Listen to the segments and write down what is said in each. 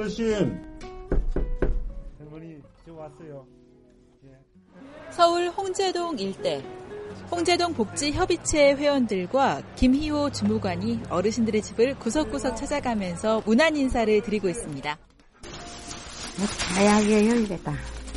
어르신. 할머니 저 왔어요. 예. 서울 홍제동 일대. 홍제동 복지협의체 회원들과 김희호 주무관이 어르신들의 집을 구석구석 찾아가면서 문안 인사를 드리고 있습니다. 다약이에요, 이래다.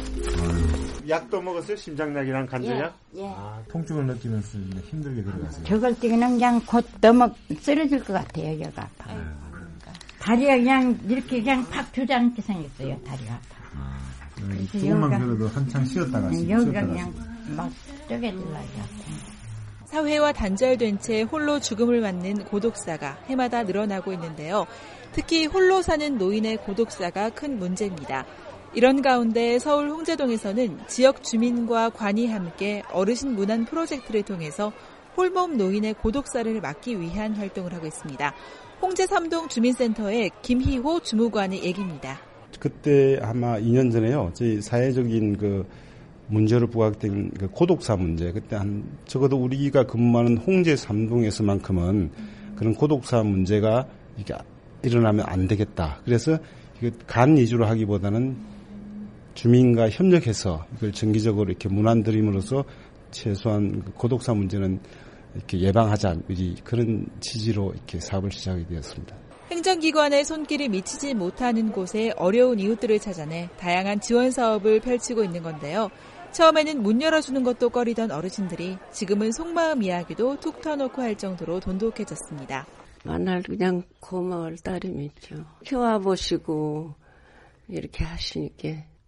약도 먹었어요? 심장약이랑 간절약? 예. 통증을 느끼면서 힘들게 들어가세요. 저걸 뛰면 그냥 곧 넘어 쓰러질 것 같아요, 여기가 아파. 다리가 그냥 이렇게 그냥 팍 주저앉게 생겼어요, 다리가 아파. 조금만 그래도 한창 쉬었다가 여기가 그냥 막 쪼개질라요. 사회와 단절된 채 홀로 죽음을 맞는 고독사가 해마다 늘어나고 있는데요. 특히 홀로 사는 노인의 고독사가 큰 문제입니다. 이런 가운데 서울 홍제동에서는 지역 주민과 관이 함께 어르신 문안 프로젝트를 통해서 홀몸 노인의 고독사를 막기 위한 활동을 하고 있습니다. 홍제 3동 주민센터의 김희호 주무관의 얘기입니다. 그때 아마 2년 전에요. 저희 사회적인 그 문제로 부각된 그 고독사 문제. 그때 적어도 우리가 근무하는 홍제 3동에서만큼은 그런 고독사 문제가 이게 일어나면 안 되겠다. 그래서 간 위주로 하기보다는 주민과 협력해서 이걸 정기적으로 이렇게 문안 드림으로써 최소한 고독사 문제는 이렇게 예방하자. 그런 취지로 이렇게 사업을 시작하게 되었습니다. 행정기관의 손길이 미치지 못하는 곳에 어려운 이웃들을 찾아내 다양한 지원 사업을 펼치고 있는 건데요. 처음에는 문 열어주는 것도 꺼리던 어르신들이 지금은 속마음 이야기도 툭 터놓고 할 정도로 돈독해졌습니다. 만날 그냥 고마울 따름이죠. 키워보시고 이렇게 하시니까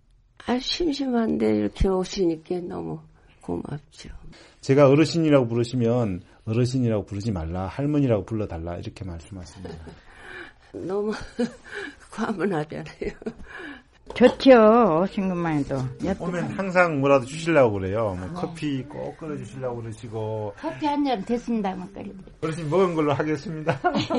심심한데 이렇게 오시니까 너무 고맙죠. 제가 어르신이라고 부르시면 어르신이라고 부르지 말라, 할머니라고 불러달라 이렇게 말씀하십니다. 너무 과분하잖아요. 좋죠, 오신 것만 해도. 오면 항상 뭐라도 주시려고 그래요. 뭐 커피 꼭 끓여주시려고 그러시고. 커피 한 잔 됐습니다만 끓여드릴게요. 어르신 먹은 걸로 하겠습니다.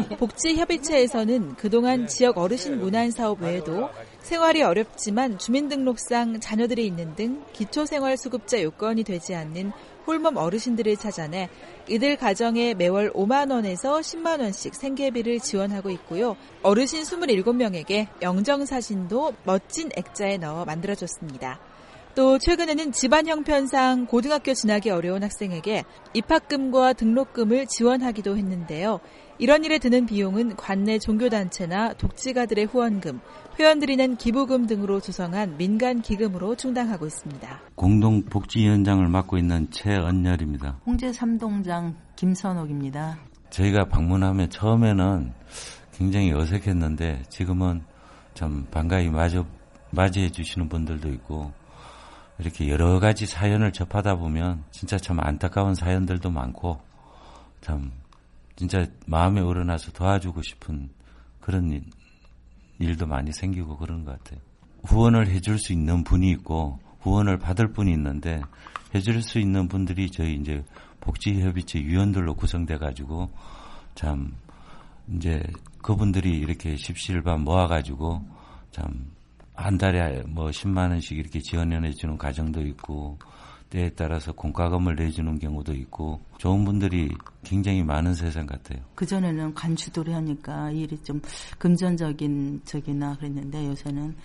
복지협의체에서는 그동안 지역 어르신 문안 사업 외에도 생활이 어렵지만 주민등록상 자녀들이 있는 등 기초생활수급자 요건이 되지 않는 홀몸 어르신들을 찾아내 이들 가정에 매월 5만 원에서 10만 원씩 생계비를 지원하고 있고요. 어르신 27명에게 영정사진도 멋진 액자에 넣어 만들어줬습니다. 또 최근에는 집안 형편상 고등학교 진학이 어려운 학생에게 입학금과 등록금을 지원하기도 했는데요. 이런 일에 드는 비용은 관내 종교단체나 독지가들의 후원금, 회원들이 낸 기부금 등으로 조성한 민간 기금으로 충당하고 있습니다. 공동복지위원장을 맡고 있는 최언열입니다. 홍제 3동장 김선옥입니다. 저희가 방문하면 처음에는 굉장히 어색했는데 지금은 참 반가이 맞이해 주시는 분들도 있고 이렇게 여러 가지 사연을 접하다 보면 진짜 참 안타까운 사연들도 많고 참 진짜 마음에 우러나서 도와주고 싶은 그런 일도 많이 생기고 그런 것 같아요. 후원을 해줄 수 있는 분이 있고 후원을 받을 분이 있는데 해줄 수 있는 분들이 저희 이제 복지협의체 위원들로 구성돼 가지고 참 이제 그분들이 이렇게 십시일반 모아가지고 참 한 달에 뭐 10만 원씩 이렇게 지원해 주는 가정도 있고 때에 따라서 공과금을 내주는 경우도 있고 좋은 분들이 굉장히 많은 세상 같아요. 그전에는 관주도를 하니까 일이 좀 금전적인 적이나 그랬는데 요새는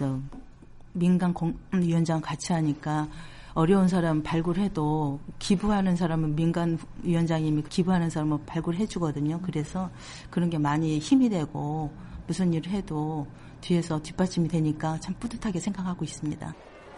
민간 위원장 같이 하니까 어려운 사람 발굴해도 기부하는 사람은 민간 위원장님이 기부하는 사람은 발굴해 주거든요. 그래서 그런 게 많이 힘이 되고 무슨 일을 해도 뒤에서 뒷받침이 되니까 참 뿌듯하게 생각하고 있습니다.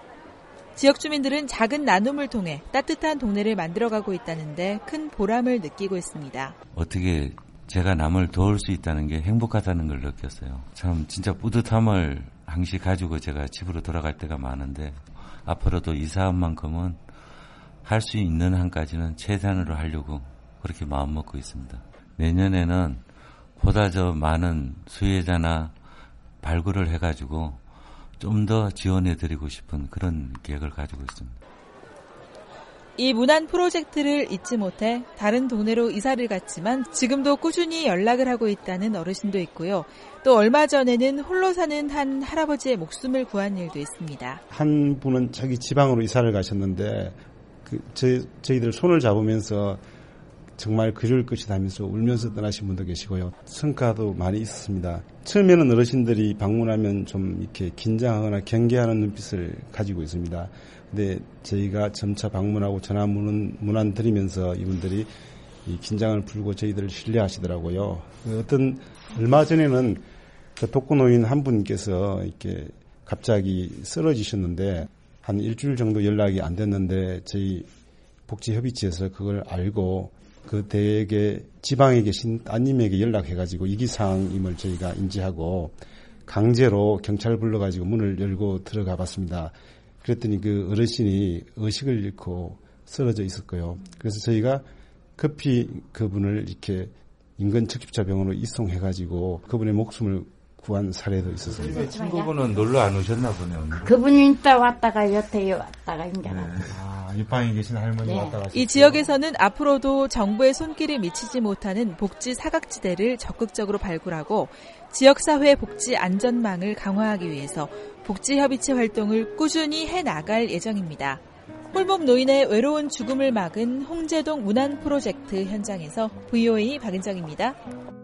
지역 주민들은 작은 나눔을 통해 따뜻한 동네를 만들어가고 있다는데 큰 보람을 느끼고 있습니다. 어떻게 제가 남을 도울 수 있다는 게 행복하다는 걸 느꼈어요. 참 진짜 뿌듯함을 항시 가지고 제가 집으로 돌아갈 때가 많은데 앞으로도 이 사업만큼은 할 수 있는 한까지는 최대한으로 하려고 그렇게 마음먹고 있습니다. 내년에는 보다 더 많은 수혜자나 발굴을 해가지고 좀 더 지원해드리고 싶은 그런 계획을 가지고 있습니다. 이 문안 프로젝트를 잊지 못해 다른 동네로 이사를 갔지만 지금도 꾸준히 연락을 하고 있다는 어르신도 있고요. 또 얼마 전에는 홀로 사는 한 할아버지의 목숨을 구한 일도 있습니다. 한 분은 자기 지방으로 이사를 가셨는데 저희들 손을 잡으면서 정말 그리울 것이다 하면서 울면서 떠나신 분도 계시고요. 성과도 많이 있었습니다. 처음에는 어르신들이 방문하면 좀 이렇게 긴장하거나 경계하는 눈빛을 가지고 있습니다. 근데 저희가 점차 방문하고 전화 문안 드리면서 이분들이 이 긴장을 풀고 저희들을 신뢰하시더라고요. 얼마 전에는 그 독거노인 한 분께서 이렇게 갑자기 쓰러지셨는데 한 일주일 정도 연락이 안 됐는데 저희 복지협의체에서 그걸 알고 그 댁에 지방에 계신 따님에게 연락해가지고 위기사항임을 저희가 인지하고 강제로 경찰 불러가지고 문을 열고 들어가 봤습니다. 그랬더니 그 어르신이 의식을 잃고 쓰러져 있었고요. 그래서 저희가 급히 그분을 이렇게 인근 적십자병원으로 이송해가지고 그분의 목숨을 구한 사례도 있었습니다. 친구분은 놀러 안 오셨나 보네요. 그분이 있다 왔다가 여태 왔다가 이제 이 방에 계신 할머니 네. 왔다 갔어요. 이 지역에서는 앞으로도 정부의 손길이 미치지 못하는 복지 사각지대를 적극적으로 발굴하고 지역사회 복지 안전망을 강화하기 위해서 복지협의체 활동을 꾸준히 해나갈 예정입니다. 홀몸 노인의 외로운 죽음을 막은 홍제동 문안 프로젝트 현장에서 VOA 박은정입니다.